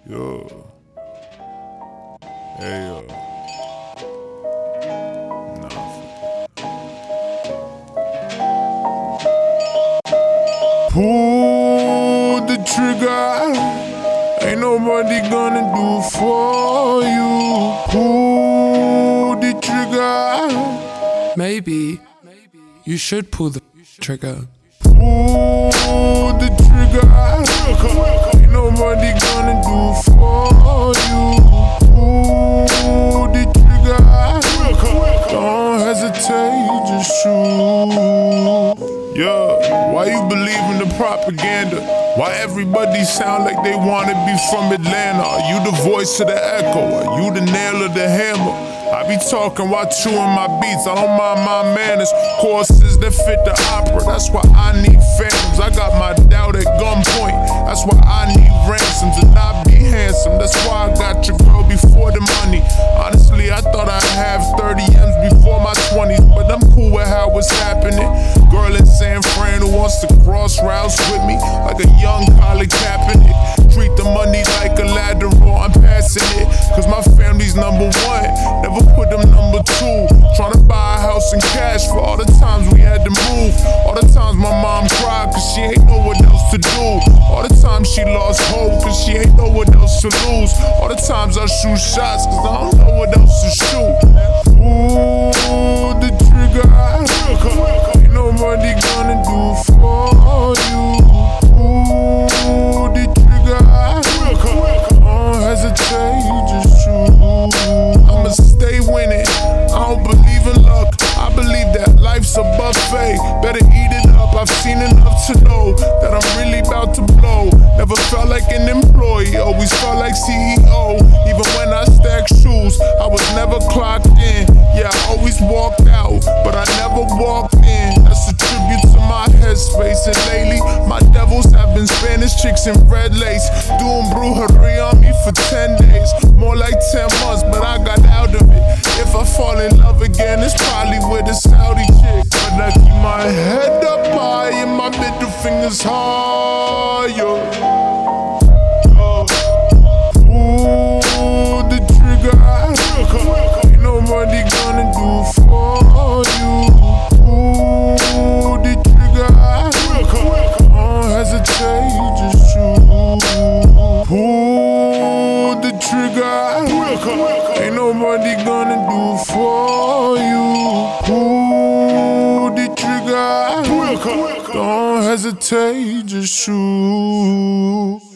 Yo. Hey, yo. Pull the trigger. Ain't nobody gonna do for you. Pull the trigger. Maybe you should pull the trigger. Pull the trigger. Ain't nobody gonna do for you. Pull the trigger. Don't hesitate, just shoot. Yeah, why you believe in the propaganda? Why everybody sound like they wanna be from Atlanta? Are you the voice of the echo? Are you the nail of the hammer? I be talking while chewing my beats, I don't mind my manners. Courses that fit the opera, that's why I need phantoms. I got my doubt at gunpoint, that's why I need ransoms. And I be handsome, that's why I got your girl before the money. Honestly, I thought I'd have 30 M's before my 20s, but I'm cool with how it's happening. Girl in San Fran who wants to cross routes with me, like a young Colin Kaepernick. Treat the money like a ladder, I'm passing it, cause my family's number one. Never put them number two. Tryna buy a house in cash for all the times we had to move. All the times my mom cried cause she ain't know what else to do. All the times she lost hope cause she ain't know what else to lose. All the times I shoot shots cause I don't know what else to shoot. Pull the trigger. Ain't nobody gonna do for you. Pull the trigger. Don't hesitate, just shoot. I'ma stay winning, I don't believe in luck. I believe that life's a buffet, better eat it up. I've seen enough to know that I'm really about to blow. Never felt like an employee, always felt like CEO. Even when I stacked shoes, I was never clocked in. Yeah, I always walked out, but I never walked in. That's a tribute to my headspace. And lately, my devils have been Spanish chicks in red lace, doing brujeria on me for 10 days. More like 10 months, but I got out of it. If I fall in love again, it's probably with a Saudi chick. But I keep my head up high and my middle fingers higher. Pull the trigger. Ain't nobody gonna do for you. Pull the trigger. Don't hesitate, just shoot. Pull the trigger. Ain't nobody gonna do for you. Pull the trigger. Don't hesitate, just shoot.